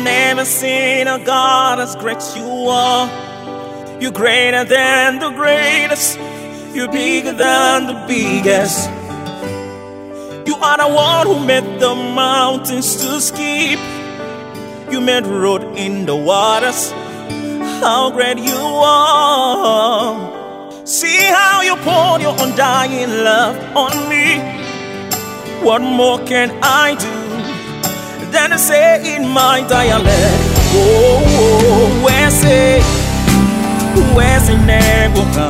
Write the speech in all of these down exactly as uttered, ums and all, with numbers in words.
never seen a God as great you are. You're greater than the greatest. You're bigger than the biggest. You are the one who made the mountains to skip. You made road in the waters. How great you are. See how you poured your undying love on me. What more can I do than to say in my dialect? Oh, oh, where say, where's the nebuka?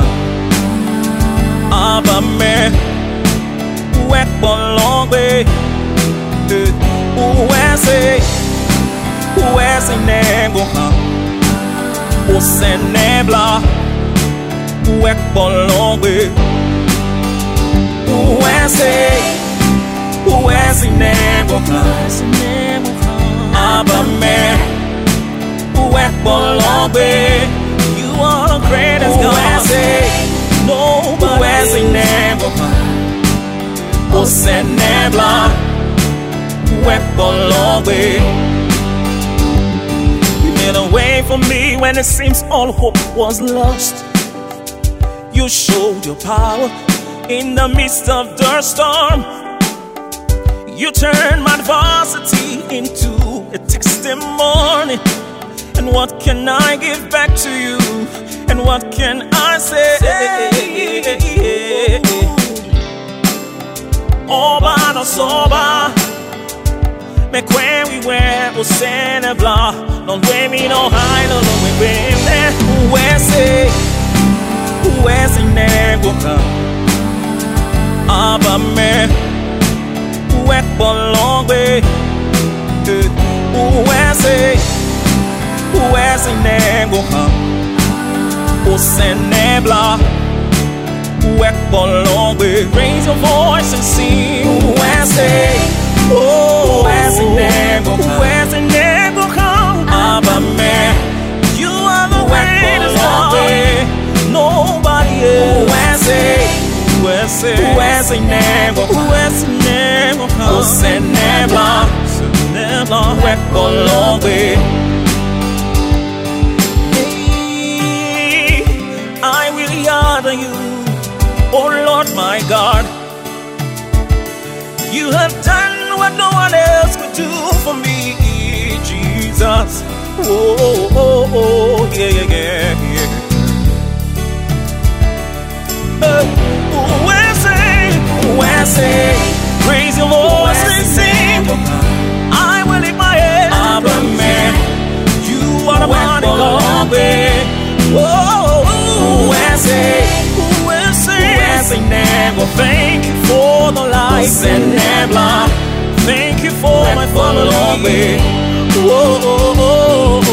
Abba me, where belong we? Where say, where's the nebuka? O se nebla, where belong we? Where say, where's the nebuka? Abba me, where belong we? You are the greatest God. Nobody. Where's the nebuka? O se nebla, where belong we? You made a way for me when it seems all hope was lost. You showed your power in the midst of the storm. You turned my adversity into a testimony. And what can I give back to you? And what can I say? Oba no soba, me kwen we we o sene bla. Don't wait me no high, no no we wait there. Where say, where's the nebuka? Abba me, where belong we? Where say, where's the nebuka? O se nebla, where belong we? Raise your voice and sing. Where say, oh, where's the nebuka? Where's the nebuka? Abba me, you are the greatest God. Nobody else. Where say, where say, where's the nebuka? Where's the nebuka? O se nebla, nebla, where belong we? You, oh Lord my God, you have done what no one else could do for me, Jesus. Oh, oh, oh, oh yeah, yeah, yeah, yeah. Uh, where say, where say, raise your voice and sing. I will lift my head. Abba man, you are the mighty God. Oh, where say, where say, where say, never. Thank you for the life and nebla. Thank you for my family. Oh, oh, oh,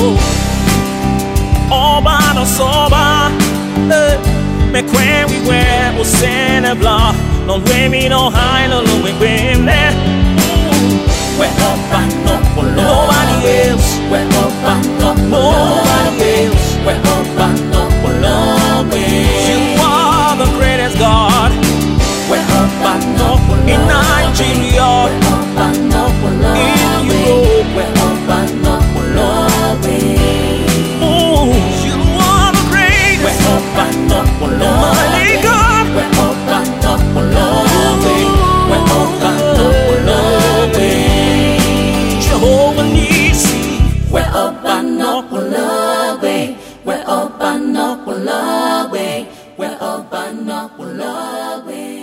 oh. Oba no soba, me kwen we we o se nebla. Don't wait me no high, no low we win there. Where up and up for nobody else. Where up and up for nobody else. Where up and up for love is. You are the greatest God. Where up and up for love in Nigeria. Where up and up for love in Europe. Where up and up for love is. Oh, you are the greatest. Where up and up for love, mighty God. Where up and up for love is. Where up and up for love is. Jehovah Nissi. Where up and up for love is. Where up and up for love, where up and up for love.